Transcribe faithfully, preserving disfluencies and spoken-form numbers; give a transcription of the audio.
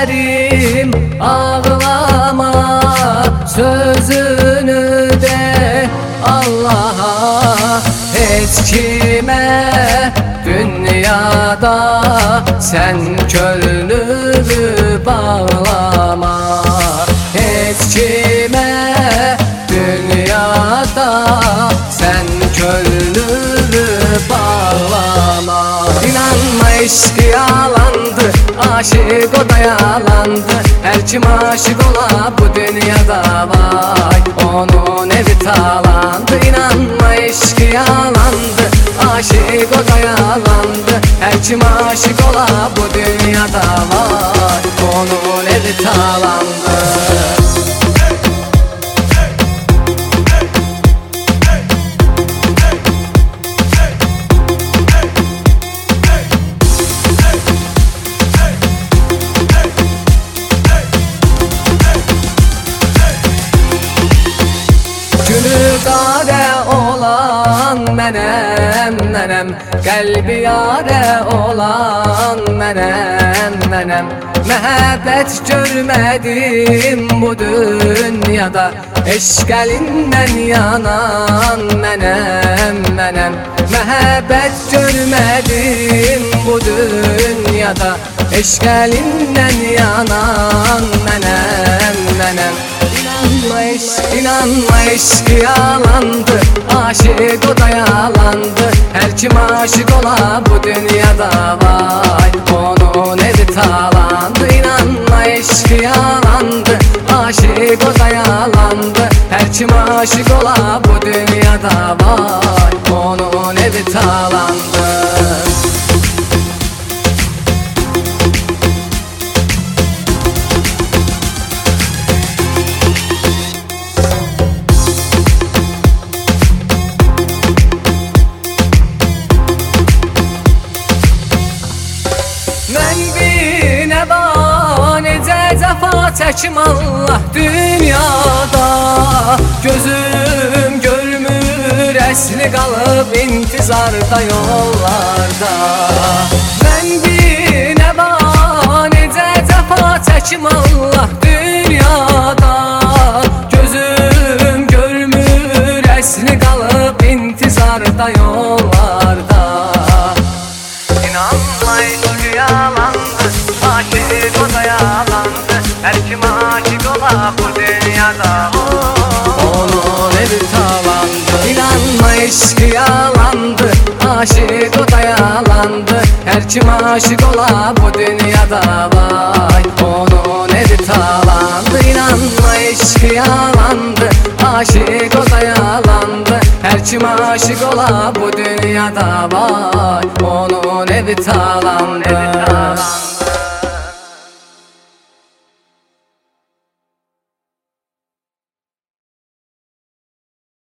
ellerim ağlama, sözünü de Allah'a. Hiç kime dünyada sen könlünü bağlama. Hiç kime dünyada sen könlünü bağlama. İnanma eşki yalandı, aşık o da yalandı. Her kim aşık ola bu dünyada vay, onun evi talandı. İnanma eşki yalandı, aşık o da yalandı. Her kim aşık ola bu dünyada vay, onun evi talandı. Gülü qare olan mənem, mənem. Qəlbi yare olan mənem, mənem. Məhəbbət görmədim bu dünyada, eşq əlindən yanan mənəm, mənəm. Məhəbbət görmədim bu dünyada, eşq əlindən yanan mənəm, mənəm. İnanma eşk, inanma eşk yalandı, aşık o da yalandı. Her kim aşık ola bu dünyada vay, onun evi talandı. İnanma eşk yalandı, aşık o da yalandı. Her kim aşık ola bu dünyada vay, onun evi talandı. Mən bir nəva necə cəfa çəkim Allah dünyada. Gözüm görmür əsli qalıb intizarda yollarda. Mən bir nəva necə cəfa çəkim Allah dünyada. Gözüm görmür əsli qalıb intizarda yollarda. İnanma eşki yalandı, aşık o da yalandı. Her kim aşık ola bu dünyada onun evi talandı. İnanma eşki yalandı, aşık o da yalandı. Her kim aşık ola bu dünyada vay, onun evi talandı. İnanma eşki yalandı, aşık o da yalandı. Her kim aşık ola bu dünyada vay, onun evi talandı.